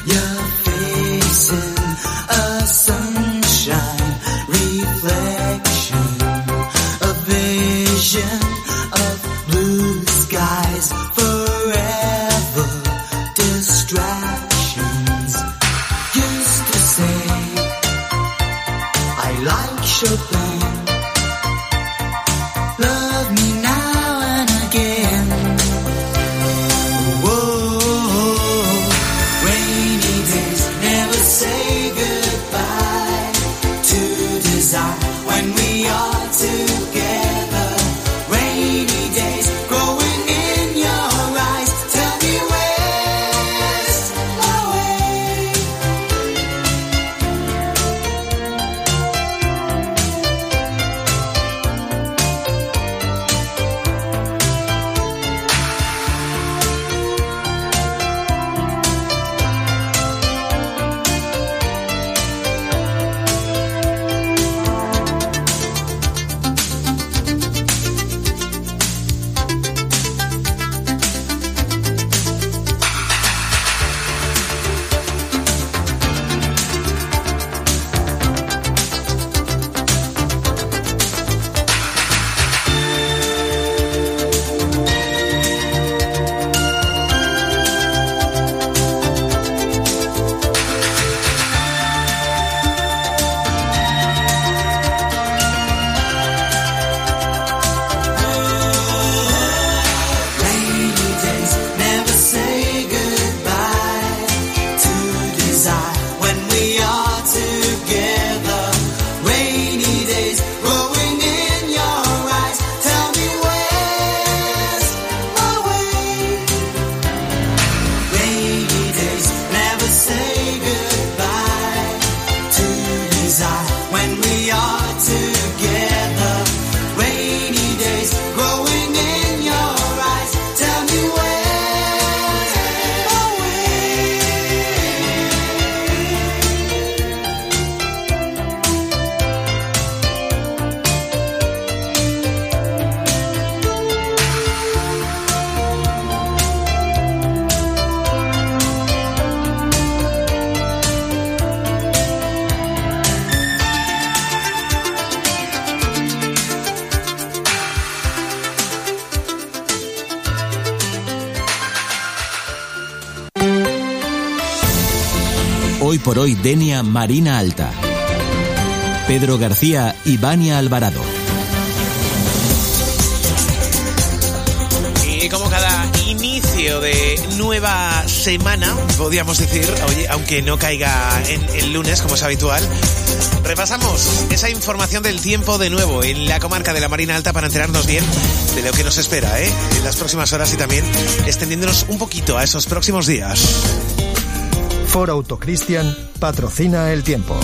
Your face in a sunshine reflection, a vision of blue skies, forever distractions. Used to say I like Chopin. Love me now and again. Whoa, rainy days never say goodbye to desire when we are together. Rainy days growing in your eyes. Tell me where's my way. Hoy por hoy Denia Marina Alta. Pedro García y Vania Alvarado. Y como cada inicio de nueva semana, podríamos decir, oye, aunque no caiga en el lunes como es habitual, repasamos esa información del tiempo de nuevo en la comarca de la Marina Alta para enterarnos bien de lo que nos espera, en las próximas horas y también extendiéndonos un poquito a esos próximos días. Ford Auto Christian patrocina el tiempo.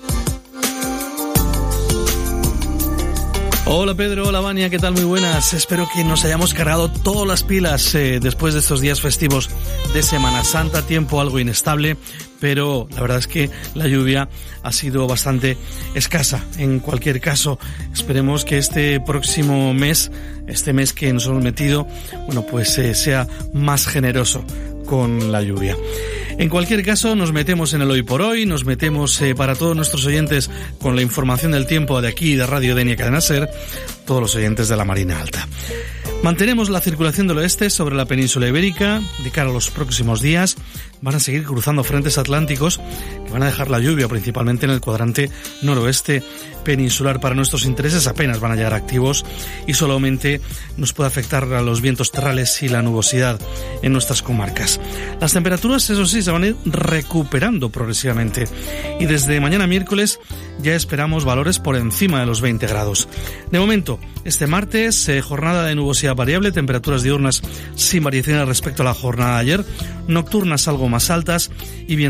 Hola Pedro, hola Vania, ¿qué tal? Muy buenas. Espero que nos hayamos cargado todas las pilas después de estos días festivos de Semana Santa. Tiempo algo inestable, pero la verdad es que la lluvia ha sido bastante escasa. En cualquier caso, esperemos que este próximo mes, este mes que nos hemos metido, bueno, pues sea más generoso con la lluvia. En cualquier caso, nos metemos en el hoy por hoy, nos metemos para todos nuestros oyentes con la información del tiempo de aquí, de Radio Denia Cadena Ser, todos los oyentes de la Marina Alta. Mantenemos la circulación del oeste sobre la península ibérica. De cara a los próximos días van a seguir cruzando frentes atlánticos que van a dejar la lluvia principalmente en el cuadrante noroeste peninsular. Para nuestros intereses apenas van a llegar activos y solamente nos puede afectar a los vientos terrales y la nubosidad en nuestras comarcas. Las temperaturas, eso sí, se van a ir recuperando progresivamente y desde mañana miércoles ya esperamos valores por encima de los 20 grados. De momento, este martes, jornada de nubosidad variable, temperaturas diurnas sin variaciones respecto a la jornada de ayer, nocturnas algo más altas y bien